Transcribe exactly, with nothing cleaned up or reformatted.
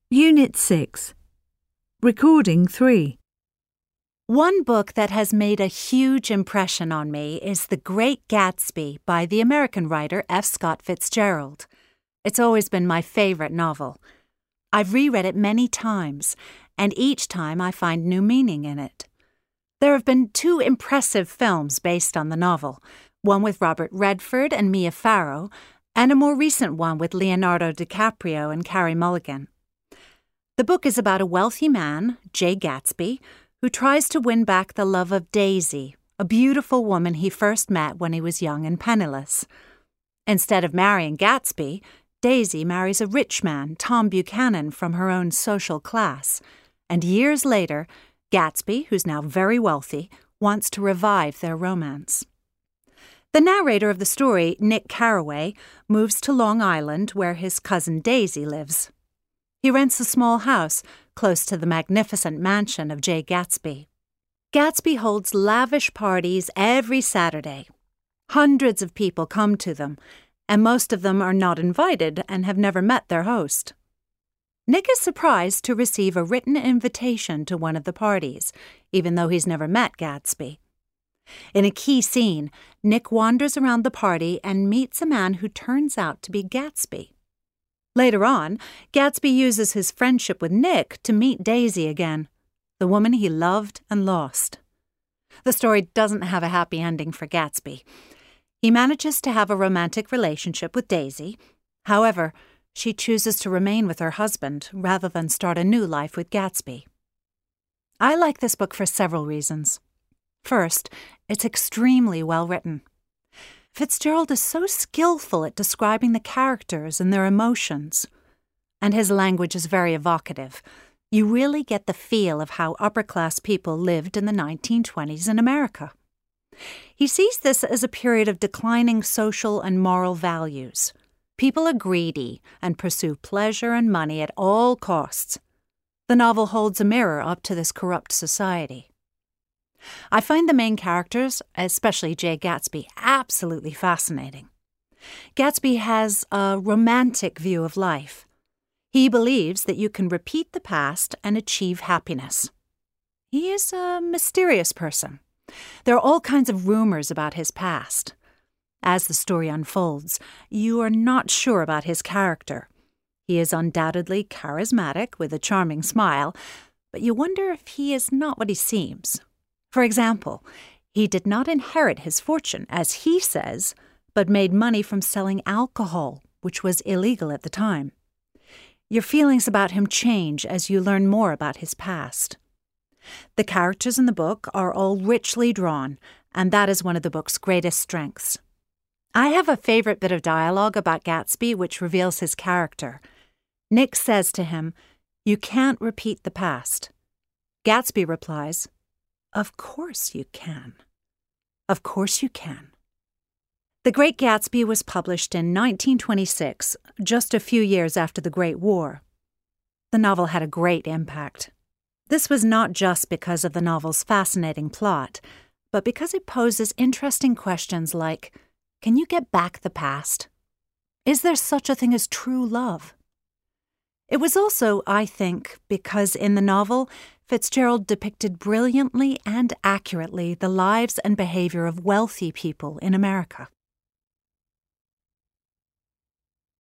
Unit six. Recording three. One book that has made a huge impression on me is The Great Gatsby by the American writer F. Scott Fitzgerald. It's always been my favorite novel. I've reread it many times, and each time I find new meaning in it. There have been two impressive films based on the novel, one with Robert Redford and Mia Farrow, and a more recent one with Leonardo DiCaprio and Carey Mulligan. The book is about a wealthy man, Jay Gatsby, who tries to win back the love of Daisy, a beautiful woman he first met when he was young and penniless. Instead of marrying Gatsby, Daisy marries a rich man, Tom Buchanan, from her own social class, and years later, Gatsby, who's now very wealthy, wants to revive their romance. The narrator of the story, Nick Carraway, moves to Long Island where his cousin Daisy lives. He rents a small house close to the magnificent mansion of Jay Gatsby. Gatsby holds lavish parties every Saturday. Hundreds of people come to them, and most of them are not invited and have never met their host. Nick is surprised to receive a written invitation to one of the parties, even though he's never met Gatsby. In a key scene, Nick wanders around the party and meets a man who turns out to be Gatsby. Later on, Gatsby uses his friendship with Nick to meet Daisy again, the woman he loved and lost. The story doesn't have a happy ending for Gatsby. He manages to have a romantic relationship with Daisy. However, she chooses to remain with her husband rather than start a new life with Gatsby. I like this book for several reasons. First, it's extremely well written. Fitzgerald is so skillful at describing the characters and their emotions, and his language is very evocative. You really get the feel of how upper-class people lived in the nineteen twenties in America. He sees this as a period of declining social and moral values. People are greedy and pursue pleasure and money at all costs. The novel holds a mirror up to this corrupt society. I find the main characters, especially Jay Gatsby, absolutely fascinating. Gatsby has a romantic view of life. He believes that you can repeat the past and achieve happiness. He is a mysterious person. There are all kinds of rumors about his past. As the story unfolds, you are not sure about his character. He is undoubtedly charismatic with a charming smile, but you wonder if he is not what he seems. For example, he did not inherit his fortune, as he says, but made money from selling alcohol, which was illegal at the time. Your feelings about him change as you learn more about his past. The characters in the book are all richly drawn, and that is one of the book's greatest strengths. I have a favorite bit of dialogue about Gatsby which reveals his character. Nick says to him, "You can't repeat the past." Gatsby replies, "Of course you can. Of course you can." The Great Gatsby was published in nineteen twenty-six, just a few years after the Great War. The novel had a great impact. This was not just because of the novel's fascinating plot, but because it poses interesting questions like, can you get back the past? Is there such a thing as true love? It was also, I think, because in the novel, Fitzgerald depicted brilliantly and accurately the lives and behavior of wealthy people in America.